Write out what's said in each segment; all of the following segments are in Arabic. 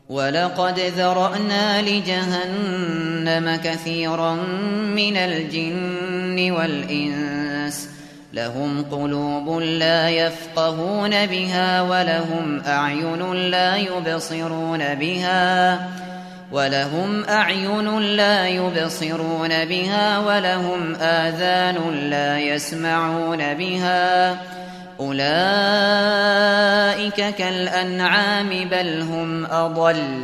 ولقد ذرأنا لجهنم كثيرا من الجن والإنس لهم قلوب لا يفقهون بها ولهم أعين لا يبصرون بها ولهم آذان لا يسمعون بها أولئك كالأنعام بل هم أضل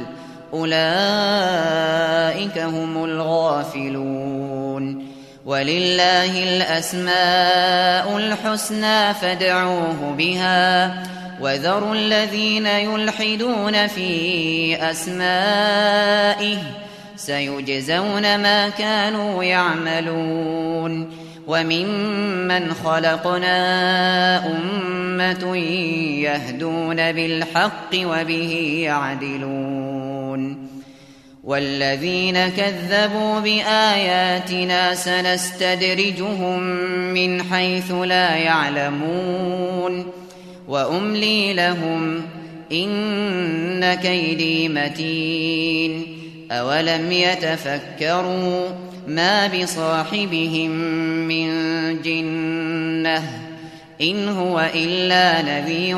أولئك هم الغافلون ولله الأسماء الحسنى فادعوه بها وذروا الذين يلحدون في أسمائه سيجزون ما كانوا يعملون وممن خلقنا أمة يهدون بالحق وبه يعدلون والذين كذبوا بآياتنا سنستدرجهم من حيث لا يعلمون وأملي لهم إن كيدي متين أولم يتفكروا ما بصاحبهم من جنة إن هو إلا نذير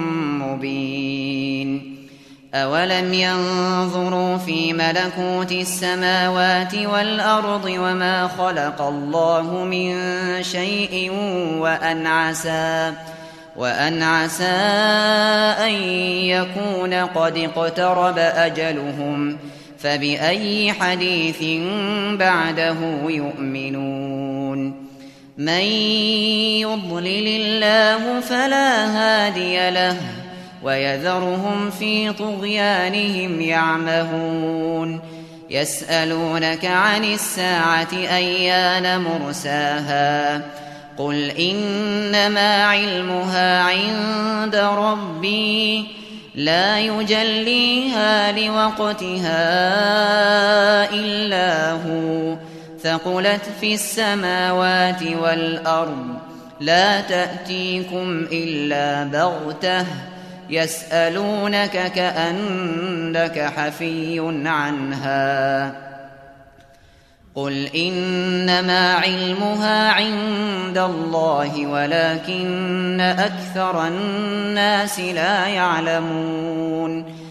مبين أولم ينظروا في ملكوت السماوات والأرض وما خلق الله من شيء وأن عسى أن يكون قد اقترب أجلهم فبأي حديث بعده يؤمنون من يضلل الله فلا هادي له ويذرهم في طغيانهم يعمهون يسألونك عن الساعة أيان مرساها قل إنما علمها عند ربي لا يجليها لوقتها إلا هو ثقلت في السماوات والأرض لا تأتيكم إلا بغتة يسألونك كأنك حفي عنها قل إنما علمها عند الله ولكن أكثر الناس لا يعلمون